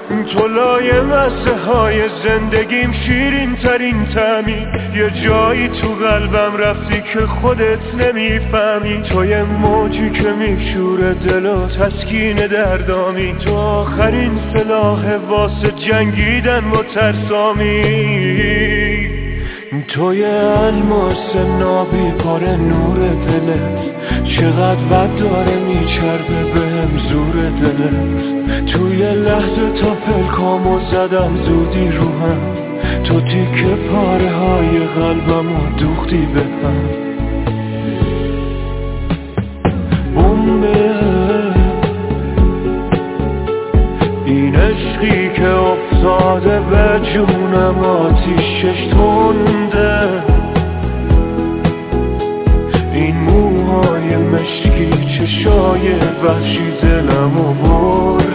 تو لای مزه های زندگیم شیرین ترین طعمی، یه جایی تو قلبم رفتی که خودت نمیفهمی. تو یه موجی که میشوره دل و تسکین دردامی، تو آخرین سلاح واسه جنگیدن با ترسامی. تو یه الماس نابی پر نور دلت، چقدر ود داره میچربه بهم زور دلت. توی لحظه تا پلکامو زدم زودی رو هم، تو تیکه پاره های قلبمو دوختی به هم. بمبه این عشقی که افتاده به جونم آتیشش تنده، این موهای مشکی چشای وحشی دلمو برده.